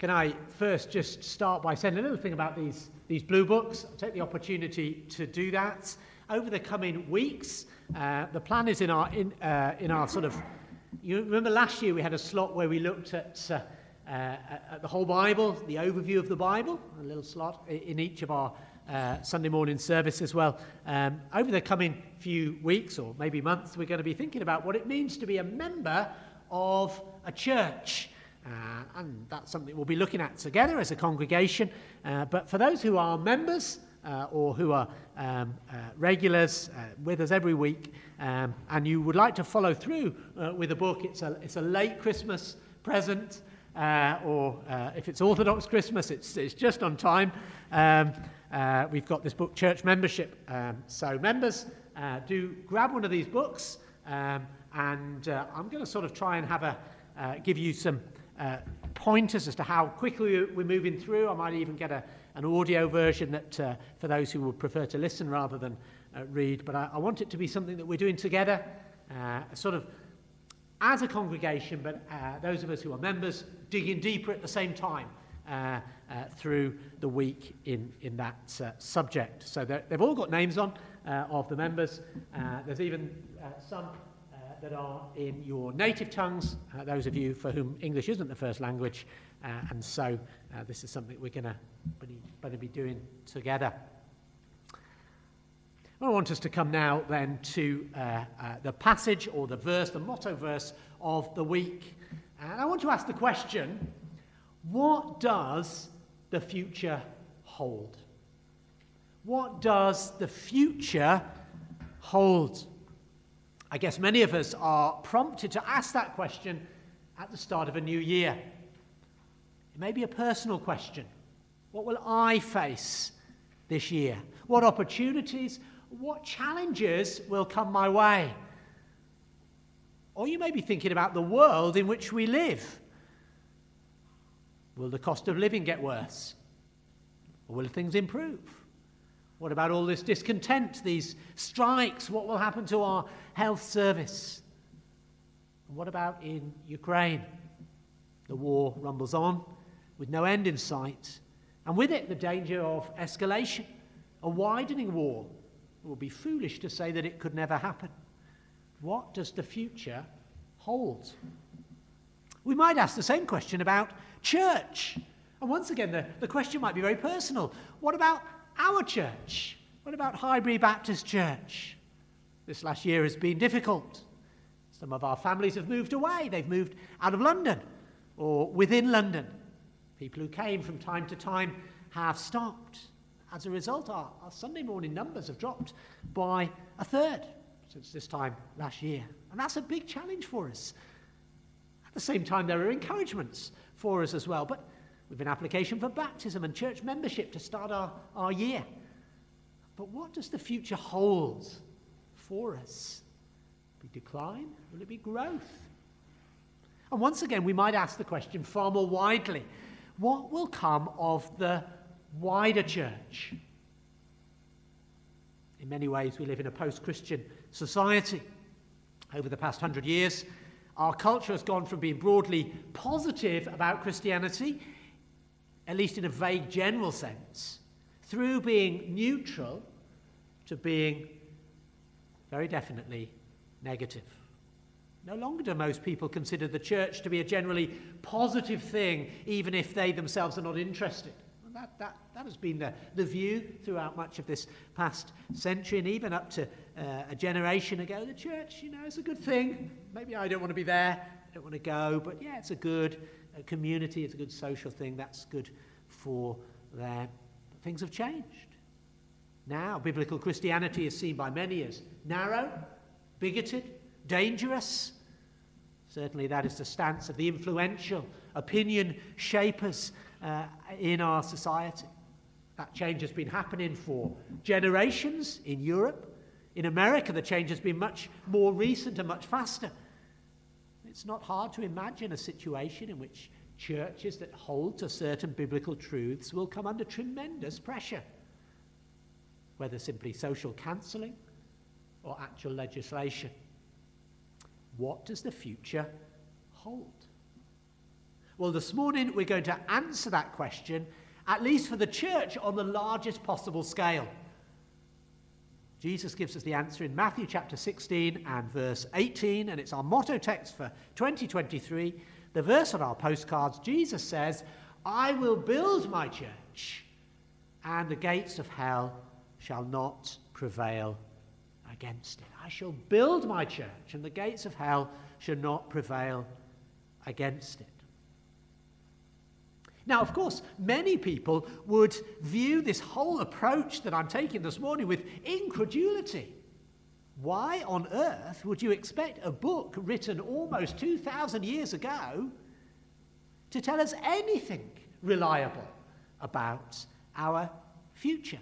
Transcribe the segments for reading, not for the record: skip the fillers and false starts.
Can I first just start by saying a little thing about these blue books? I'll take the opportunity to do that. Over the coming weeks, the plan is in our sort of... You remember last year we had a slot where we looked at the whole Bible, the overview of the Bible, a little slot in each of our Sunday morning service as well. Over the coming few weeks or maybe months, we're going to be thinking about what it means to be a member of a church. And that's something we'll be looking at together as a congregation. But for those who are members or who are regulars with us every week, and you would like to follow through with a book, it's a late Christmas present, or if it's Orthodox Christmas, it's just on time. We've got this book, Church Membership. So members, do grab one of these books, and I'm going to sort of try and give you some pointers as to how quickly we're moving through. I might even get an audio version that for those who would prefer to listen rather than read. But I want it to be something that we're doing together, sort of as a congregation, but those of us who are members digging deeper at the same time through the week in that subject. So they've all got names on of the members. There's even some that are in your native tongues, those of you for whom English isn't the first language, and so this is something we're going to be doing together. I want us to come now then to the passage or the verse, the motto verse of the week. And I want to ask the question, what does the future hold? What does the future hold? I guess many of us are prompted to ask that question at the start of a new year. It may be a personal question. What will I face this year? What opportunities, what challenges will come my way? Or you may be thinking about the world in which we live. Will the cost of living get worse? Or will things improve? What about all this discontent, these strikes? What will happen to our health service? And what about in Ukraine? The war rumbles on with no end in sight. And with it, the danger of escalation, a widening war. It would be foolish to say that it could never happen. What does the future hold? We might ask the same question about church. And once again, the question might be very personal. What about our church? What about Highbury Baptist Church? This last year has been difficult. Some of our families have moved away. They've moved out of London or within London. People who came from time to time have stopped. As a result, our Sunday morning numbers have dropped by a third since this time last year. And that's a big challenge for us. At the same time, there are encouragements for us as well. But we've an application for baptism and church membership to start our year. But what does the future hold for us? Will it be decline? Will it be growth? And once again, we might ask the question far more widely. What will come of the wider church? In many ways, we live in a post-Christian society. Over the past 100 years, our culture has gone from being broadly positive about Christianity, at least in a vague general sense, through being neutral to being very definitely negative. No longer do most people consider the church to be a generally positive thing, even if they themselves are not interested. That has been the view throughout much of this past century, and even up to a generation ago. The church, is a good thing. Maybe I don't want to be there, I don't want to go, but yeah, it's a good community, it's a good social thing, that's good for them. But things have changed. Now, biblical Christianity is seen by many as narrow, bigoted, dangerous. Certainly that is the stance of the influential opinion shapers in our society. That change has been happening for generations in Europe. In America, the change has been much more recent and much faster. It's not hard to imagine a situation in which churches that hold to certain biblical truths will come under tremendous pressure, whether simply social cancelling or actual legislation. What does the future hold? Well, this morning we're going to answer that question, at least for the church, on the largest possible scale. Jesus gives us the answer in Matthew chapter 16 and verse 18, and it's our motto text for 2023. The verse on our postcards, Jesus says, "I will build my church, and the gates of hell shall not prevail against it." I shall build my church, and the gates of hell shall not prevail against it. Now, of course, many people would view this whole approach that I'm taking this morning with incredulity. Why on earth would you expect a book written almost 2,000 years ago to tell us anything reliable about our future?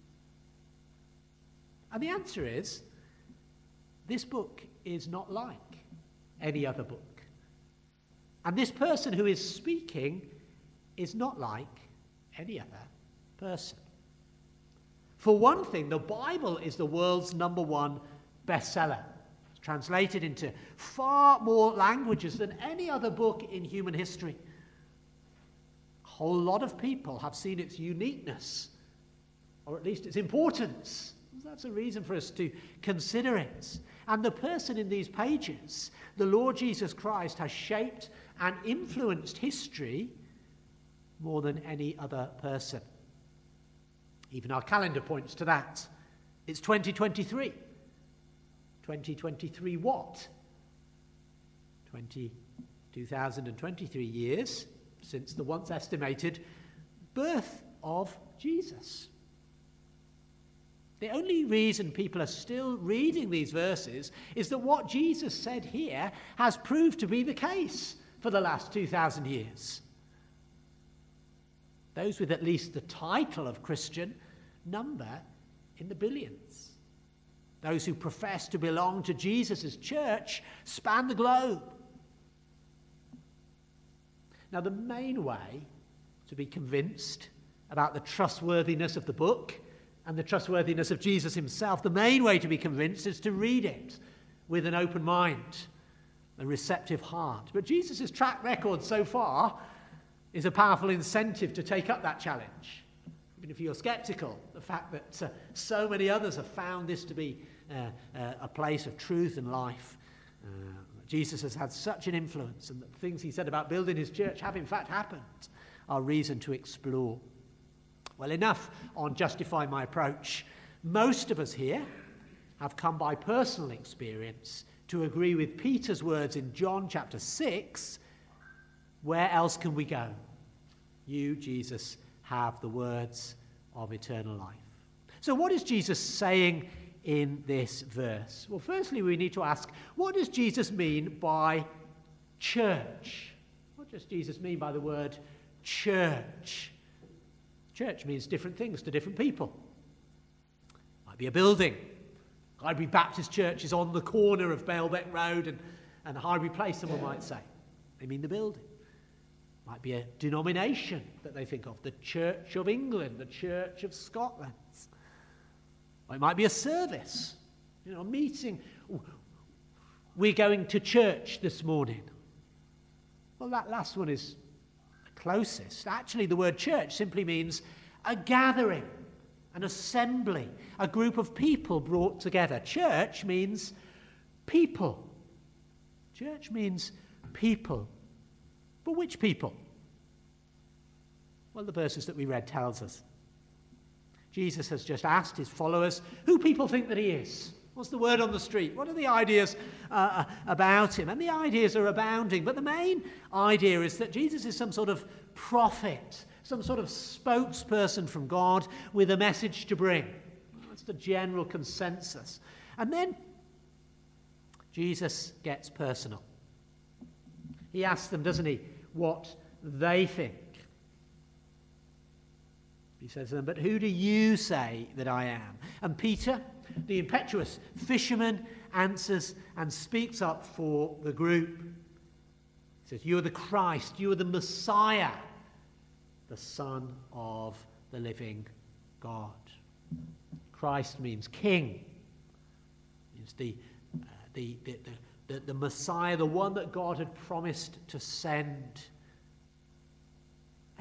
And the answer is, this book is not like any other book. And this person who is speaking is not like any other person. For one thing, the Bible is the world's #1 bestseller. It's translated into far more languages than any other book in human history. A whole lot of people have seen its uniqueness, or at least its importance. That's a reason for us to consider it. And the person in these pages, the Lord Jesus Christ, has shaped and influenced history more than any other person. Even our calendar points to that. It's 2023. 2023 what? 2023 years since the once estimated birth of Jesus. The only reason people are still reading these verses is that what Jesus said here has proved to be the case for the last 2,000 years. Those with at least the title of Christian number in the billions. Those who profess to belong to Jesus' church span the globe. Now, the main way to be convinced about the trustworthiness of the book and the trustworthiness of Jesus himself, the main way to be convinced is to read it with an open mind, a receptive heart. But Jesus' track record so far is a powerful incentive to take up that challenge. Even if you're skeptical, the fact that so many others have found this to be a place of truth and life. Jesus has had such an influence, and the things he said about building his church have in fact happened, are reason to explore. Well, enough on justifying my approach. Most of us here have come by personal experience to agree with Peter's words in John chapter 6, "Where else can we go? You, Jesus, have the words of eternal life." So what is Jesus saying in this verse? Well, firstly, we need to ask, what does Jesus mean by church? What does Jesus mean by the word church? Church means different things to different people. It might be a building. Highbury Baptist Church is on the corner of Balebeck Road and Highbury Place, someone might say. They mean the building. It might be a denomination that they think of, the Church of England, the Church of Scotland. Or it might be a service, a meeting. We're going to church this morning. Well, that last one is closest. Actually, the word church simply means a gathering, an assembly, a group of people brought together. Church means people. Church means people. But which people? Well, the verses that we read tells us. Jesus has just asked his followers who people think that he is. What's the word on the street? What are the ideas about him? And the ideas are abounding. But the main idea is that Jesus is some sort of prophet, some sort of spokesperson from God with a message to bring. That's the general consensus. And then Jesus gets personal. He asks them, doesn't he, what they think. He says to them, "But who do you say that I am?" And Peter, the impetuous fisherman, answers and speaks up for the group. He says, "You are the Christ, you are the Messiah, the Son of the living God." Christ means king. It's the Messiah, the one that God had promised to send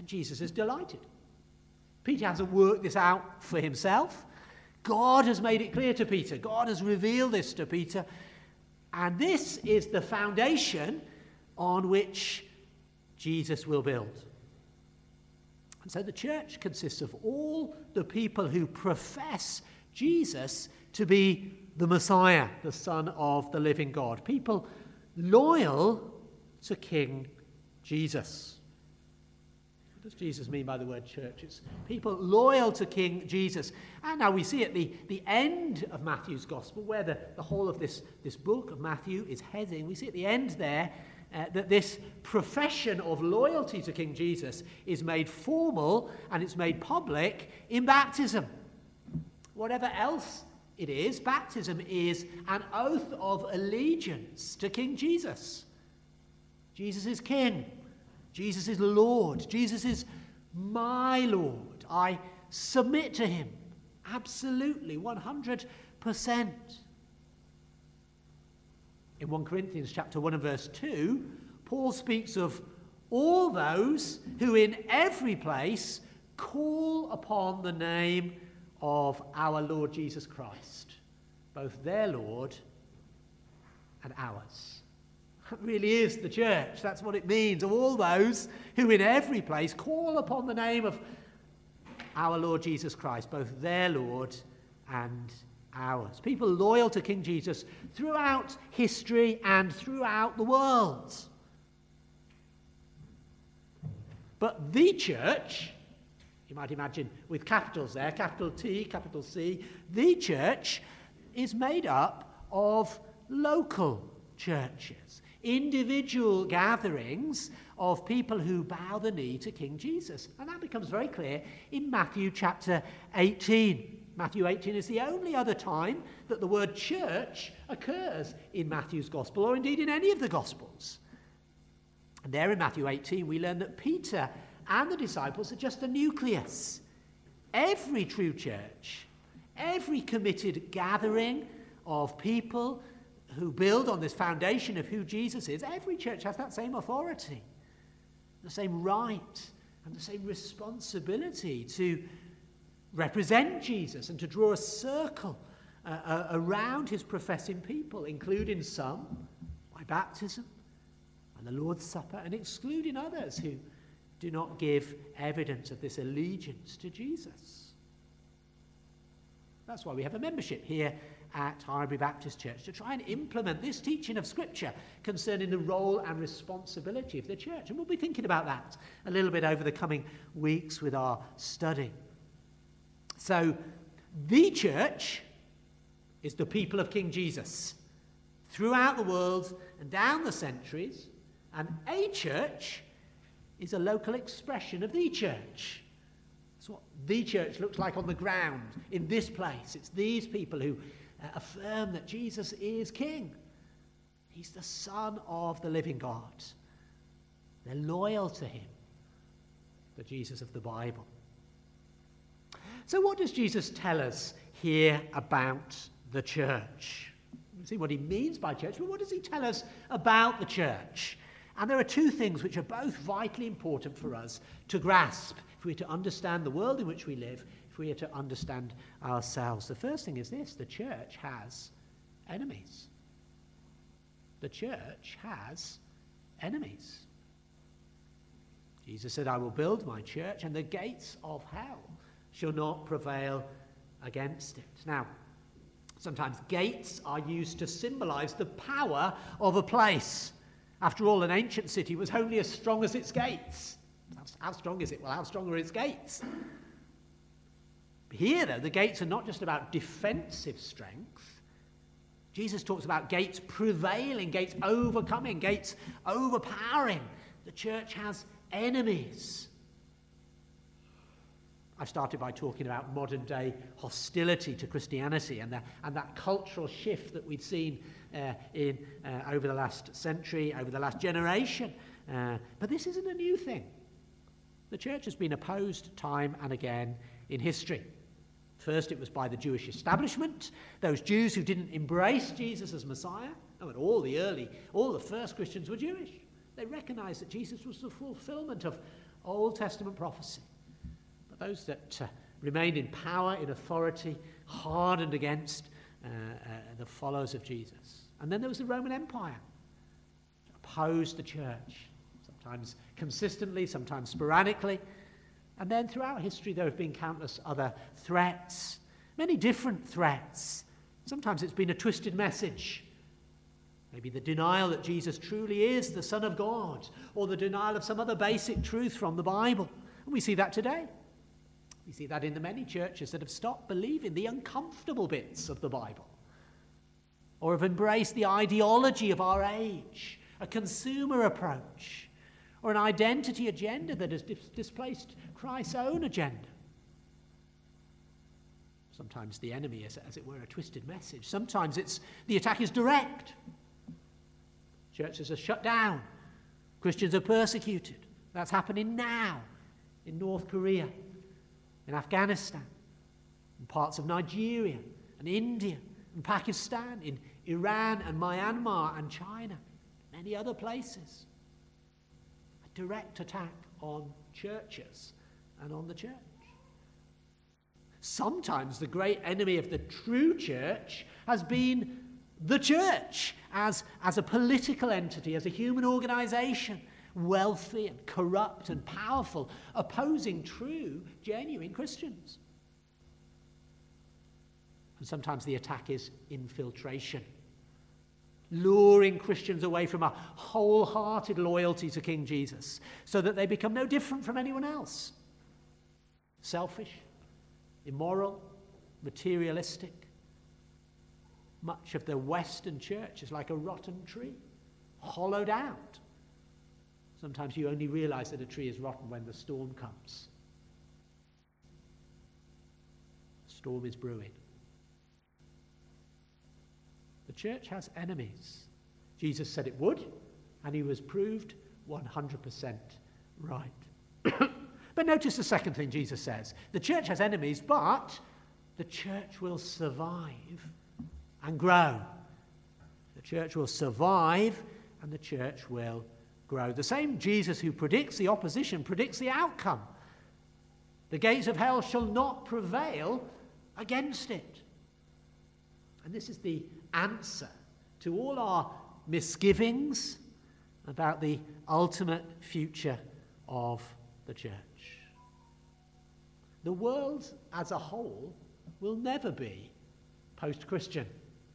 And Jesus is delighted. Peter hasn't worked this out for himself. God has made it clear to Peter. God has revealed this to Peter. And this is the foundation on which Jesus will build. And so the church consists of all the people who profess Jesus to be the Messiah, the Son of the living God. People loyal to King Jesus. What does Jesus mean by the word church? It's people loyal to King Jesus. And now we see at the end of Matthew's Gospel, where the whole of this book of Matthew is heading, we see at the end there that this profession of loyalty to King Jesus is made formal and it's made public in baptism. Whatever else it is, baptism is an oath of allegiance to King Jesus. Jesus is King. Jesus is Lord. Jesus is my Lord. I submit to him. Absolutely, 100%. In 1 Corinthians chapter 1 and verse 2, Paul speaks of all those who in every place call upon the name of our Lord Jesus Christ, both their Lord and ours. That really is the church. That's what it means. Of all those who in every place call upon the name of our Lord Jesus Christ, both their Lord and ours. People loyal to King Jesus throughout history and throughout the world. But the church, you might imagine with capitals there, capital T, capital C, the church is made up of local churches, individual gatherings of people who bow the knee to King Jesus. And that becomes very clear in Matthew chapter 18. Matthew 18 is the only other time that the word church occurs in Matthew's Gospel, or indeed in any of the Gospels. And there in Matthew 18 we learn that Peter and the disciples are just the nucleus. Every true church, every committed gathering of people who build on this foundation of who Jesus is, every church has that same authority, the same right, and the same responsibility to represent Jesus and to draw a circle around his professing people, including some by baptism and the Lord's Supper, and excluding others who do not give evidence of this allegiance to Jesus. That's why we have a membership here at Highbury Baptist Church, to try and implement this teaching of Scripture concerning the role and responsibility of the church. And we'll be thinking about that a little bit over the coming weeks with our study. So, the church is the people of King Jesus throughout the world and down the centuries, and a church is a local expression of the church. That's what the church looks like on the ground in this place. It's these people who affirm that Jesus is King. He's the Son of the living God. They're loyal to him, the Jesus of the Bible. So what does Jesus tell us here about the church? We'll see what he means by church, but what does he tell us about the church? And there are two things which are both vitally important for us to grasp if we're to understand the world in which we live, if we are to understand ourselves. The first thing is this: the church has enemies. The church has enemies. Jesus said, I will build my church, and the gates of hell shall not prevail against it. Now, sometimes gates are used to symbolize the power of a place. After all, an ancient city was only as strong as its gates. How strong is it? Well, how strong are its gates? Here, though, the gates are not just about defensive strength. Jesus talks about gates prevailing, gates overcoming, gates overpowering. The church has enemies. I started by talking about modern-day hostility to Christianity and that cultural shift that we've seen over the last century, over the last generation. But this isn't a new thing. The church has been opposed time and again in history. First, it was by the Jewish establishment, those Jews who didn't embrace Jesus as Messiah. I mean, all the first Christians were Jewish. They recognized that Jesus was the fulfillment of Old Testament prophecy. But those that remained in power, in authority, hardened against the followers of Jesus. And then there was the Roman Empire, which opposed the church, sometimes consistently, sometimes sporadically. And then throughout history there have been countless other threats, many different threats. Sometimes it's been a twisted message. Maybe the denial that Jesus truly is the Son of God, or the denial of some other basic truth from the Bible. And we see that today. We see that in the many churches that have stopped believing the uncomfortable bits of the Bible, or have embraced the ideology of our age, a consumer approach, or an identity agenda that has displaced Christ's own agenda. Sometimes the enemy is, as it were, a twisted message. Sometimes the attack is direct. Churches are shut down. Christians are persecuted. That's happening now in North Korea, in Afghanistan, in parts of Nigeria and India and Pakistan, in Iran and Myanmar and China, many other places. A direct attack on churches and on the church. Sometimes the great enemy of the true church has been the church as a political entity, as a human organization, wealthy and corrupt and powerful, opposing true, genuine Christians. And sometimes the attack is infiltration, luring Christians away from a wholehearted loyalty to King Jesus so that they become no different from anyone else. Selfish, immoral, materialistic. Much of the Western church is like a rotten tree, hollowed out. Sometimes you only realize that a tree is rotten when the storm comes. The storm is brewing. The church has enemies. Jesus said it would, and he was proved 100% right. But notice the second thing Jesus says. The church has enemies, but the church will survive and grow. The church will survive and the church will grow. The same Jesus who predicts the opposition predicts the outcome. The gates of hell shall not prevail against it. And this is the answer to all our misgivings about the ultimate future of the church. The world as a whole will never be post-Christian.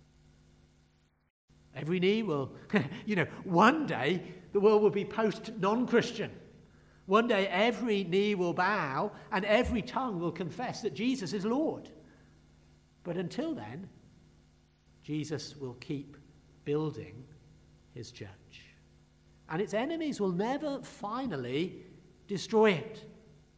Every knee will, one day the world will be post-non-Christian. One day every knee will bow and every tongue will confess that Jesus is Lord. But until then, Jesus will keep building his church. And its enemies will never finally destroy it.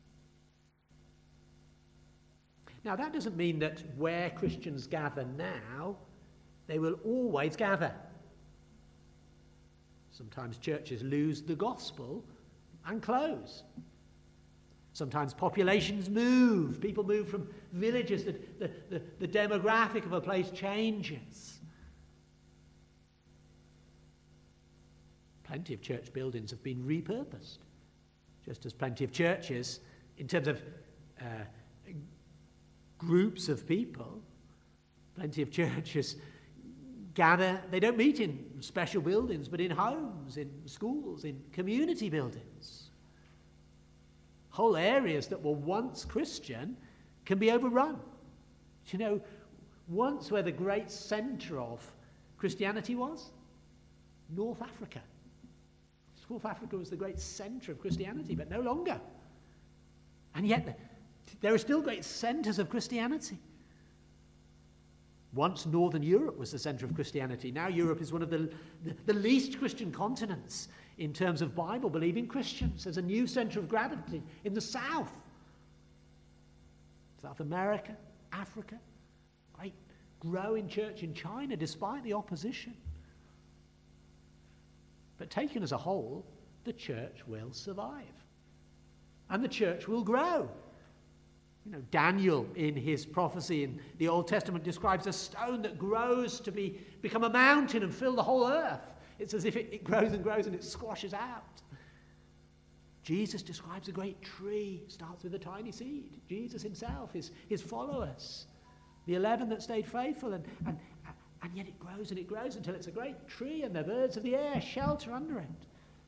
Now, that doesn't mean that where Christians gather now, they will always gather. Sometimes churches lose the gospel and close. Sometimes populations move. People move from villages. The demographic of a place changes. Plenty of church buildings have been repurposed, just as plenty of churches, in terms of groups of people, plenty of churches gather. They don't meet in special buildings, but in homes, in schools, in community buildings. Whole areas that were once Christian can be overrun. Once where the great centre of Christianity was? North Africa. North Africa was the great centre of Christianity, but no longer. And yet there are still great centres of Christianity. Once Northern Europe was the centre of Christianity. Now Europe is one of the least Christian continents in terms of Bible-believing Christians. There's a new centre of gravity in the south. South America, Africa, great growing church in China despite the opposition. But taken as a whole, the church will survive. And the church will grow. Daniel, in his prophecy in the Old Testament, describes a stone that grows to become a mountain and fill the whole earth. It's as if it grows and grows and it squashes out. Jesus describes a great tree. It starts with a tiny seed. Jesus himself, his followers, the 11 that stayed faithful, and yet it grows and it grows until it's a great tree, and the birds of the air shelter under it.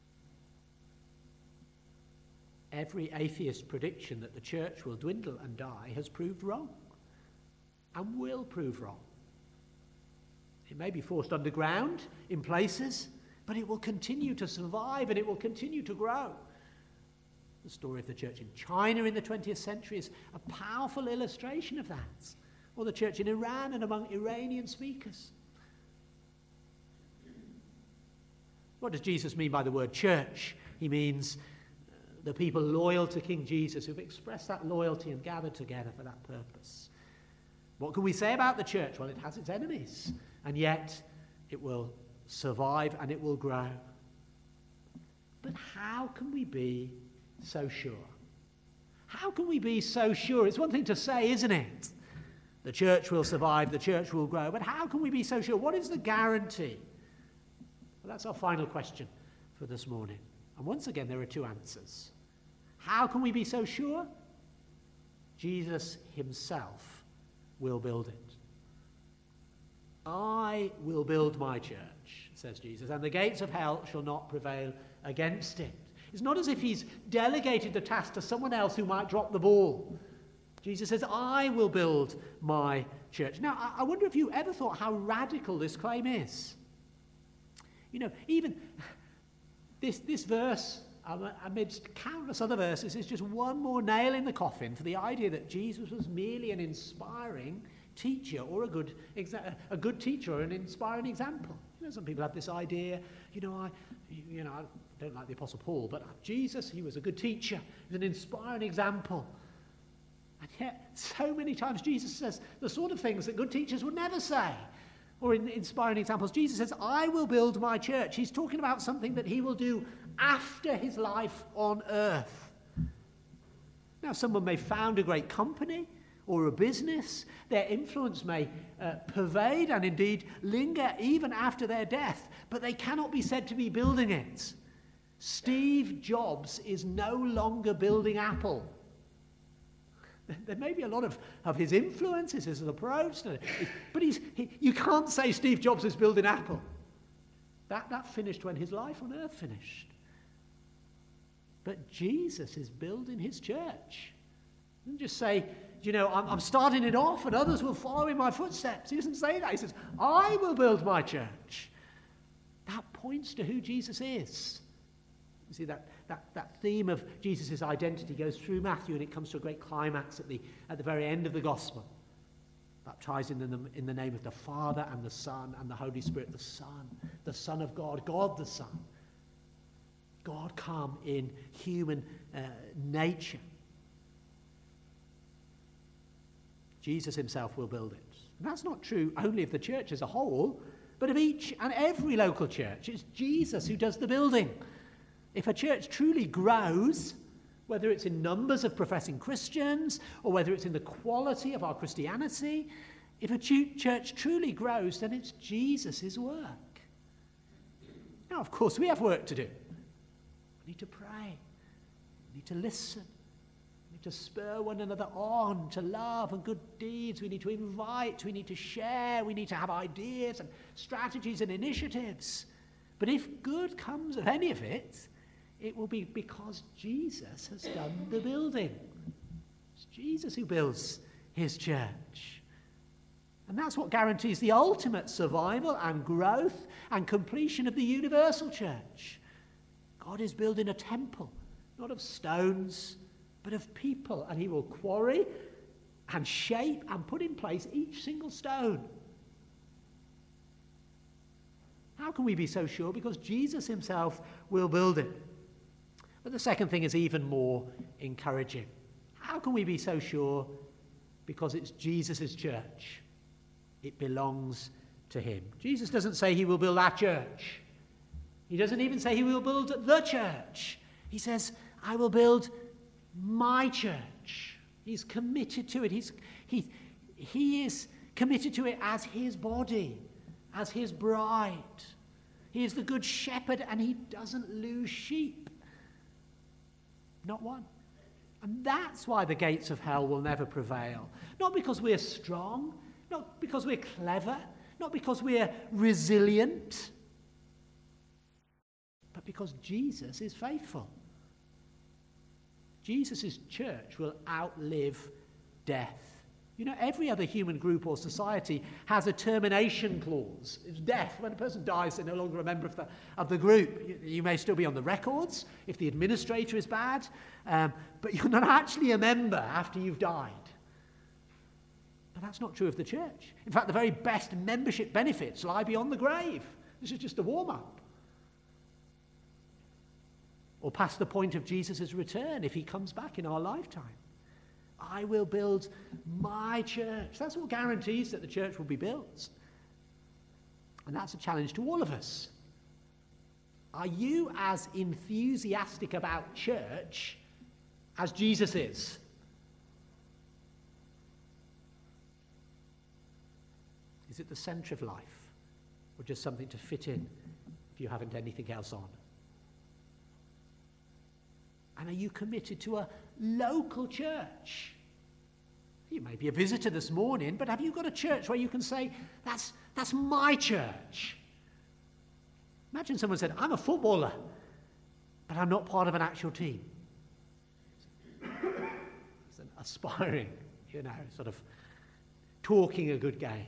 Every atheist prediction that the church will dwindle and die has proved wrong, and will prove wrong. It may be forced underground in places, but it will continue to survive and it will continue to grow. The story of the church in China in the 20th century is a powerful illustration of that. Or the church in Iran and among Iranian speakers. What does Jesus mean by the word church? He means the people loyal to King Jesus who've expressed that loyalty and gathered together for that purpose. What can we say about the church? Well, it has its enemies, and yet it will survive and it will grow. But how can we be so sure? How can we be so sure? It's one thing to say, isn't it? The church will survive, the church will grow. But how can we be so sure? What is the guarantee? Well, that's our final question for this morning. And once again, there are two answers. How can we be so sure? Jesus himself will build it. I will build my church, says Jesus, and the gates of hell shall not prevail against it. It's not as if he's delegated the task to someone else who might drop the ball. Jesus says, I will build my church. Now, I wonder if you ever thought how radical this claim is. You know, even this verse, amidst countless other verses, is just one more nail in the coffin for the idea that Jesus was merely an inspiring teacher or a good teacher or an inspiring example. You know, some people have this idea, I don't like the Apostle Paul, but Jesus, he was a good teacher, he was an inspiring example. And yet, so many times Jesus says the sort of things that good teachers would never say, or in inspiring examples. Jesus says, I will build my church. He's talking about something that he will do after his life on earth. Now, someone may found a great company or a business. Their influence may pervade and indeed linger even after their death, but they cannot be said to be building it. Steve Jobs is no longer building Apple. There may be a lot of his influences, his approach, but you can't say Steve Jobs is building Apple. That finished when his life on earth finished. But Jesus is building his church. He doesn't just say, I'm starting it off and others will follow in my footsteps. He doesn't say that. He says, I will build my church. That points to who Jesus is. You see, that theme of Jesus' identity goes through Matthew, and it comes to a great climax at the very end of the gospel. Baptizing them in the name of the Father and the Son and the Holy Spirit. The Son of God, God the Son. God come in human nature. Jesus himself will build it. And that's not true only of the church as a whole, but of each and every local church. It's Jesus who does the building. If a church truly grows, whether it's in numbers of professing Christians or whether it's in the quality of our Christianity, if a church truly grows, then it's Jesus' work. Now, of course, we have work to do. We need to pray. We need to listen. We need to spur one another on to love and good deeds. We need to invite. We need to share. We need to have ideas and strategies and initiatives. But if good comes of any of it, it will be because Jesus has done the building. It's Jesus who builds his church. And that's what guarantees the ultimate survival and growth and completion of the universal church. God is building a temple, not of stones, but of people. And he will quarry and shape and put in place each single stone. How can we be so sure? Because Jesus himself will build it. But the second thing is even more encouraging. How can we be so sure? Because it's Jesus' church. It belongs to him. Jesus doesn't say he will build our church. He doesn't even say he will build the church. He says, I will build my church. He's committed to it. He is committed to it as his body, as his bride. He is the good shepherd and he doesn't lose sheep. Not one. And that's why the gates of hell will never prevail. Not because we're strong, not because we're clever, not because we're resilient, but because Jesus is faithful. Jesus' church will outlive death. You know, every other human group or society has a termination clause. It's death. When a person dies, they're no longer a member of the group. You may still be on the records if the administrator is bad, but you're not actually a member after you've died. But that's not true of the church. In fact, the very best membership benefits lie beyond the grave. This is just a warm-up. Or past the point of Jesus' return if he comes back in our lifetime. I will build my church. That's what guarantees that the church will be built. And that's a challenge to all of us. Are you as enthusiastic about church as Jesus is? Is it the centre of life, or just something to fit in if you haven't anything else on? And are you committed to a local church? You may be a visitor this morning, but have you got a church where you can say, that's my church? Imagine someone said, I'm a footballer, but I'm not part of an actual team. It's an aspiring, sort of talking a good game.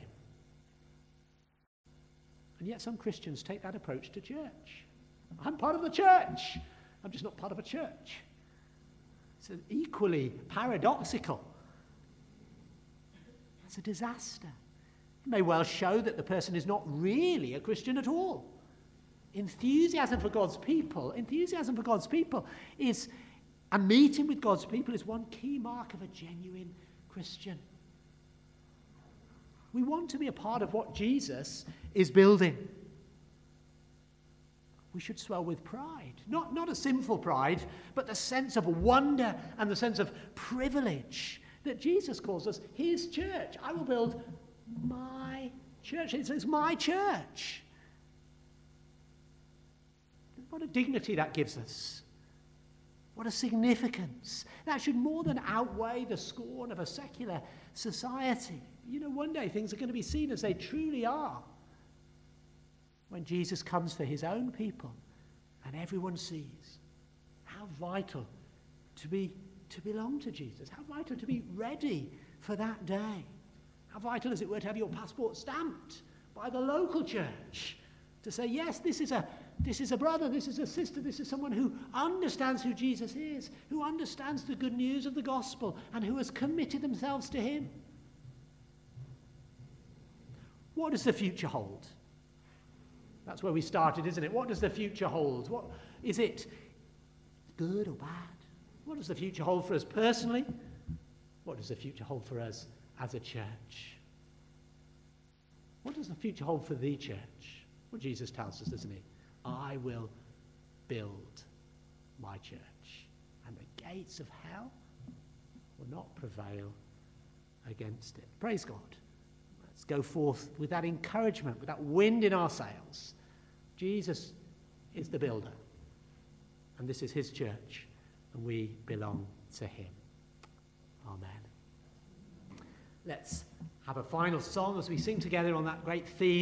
And yet some Christians take that approach to church. I'm part of the church. I'm just not part of a church. It's equally paradoxical. It's a disaster. It may well show that the person is not really a Christian at all. Enthusiasm for God's people is, and meeting with God's people is one key mark of a genuine Christian. We want to be a part of what Jesus is building. We should swell with pride. Not a sinful pride, but the sense of wonder and the sense of privilege that Jesus calls us his church. I will build my church. It's my church. What a dignity that gives us. What a significance. That should more than outweigh the scorn of a secular society. One day things are going to be seen as they truly are. When Jesus comes for his own people and everyone sees how vital to belong to Jesus, how vital to be ready for that day, how vital as it were to have your passport stamped by the local church to say, yes, this is a brother, this is a sister, this is someone who understands who Jesus is, who understands the good news of the gospel, and who has committed themselves to him. What does the future hold? That's where we started, isn't it? What does the future hold? What is it? Good or bad? What does the future hold for us personally? What does the future hold for us as a church? What does the future hold for the church? Well, Jesus tells us, doesn't he? I will build my church, and the gates of hell will not prevail against it. Praise God. Let's go forth with that encouragement, with that wind in our sails. Jesus is the builder, and this is his church, and we belong to him. Amen. Let's have a final song as we sing together on that great theme.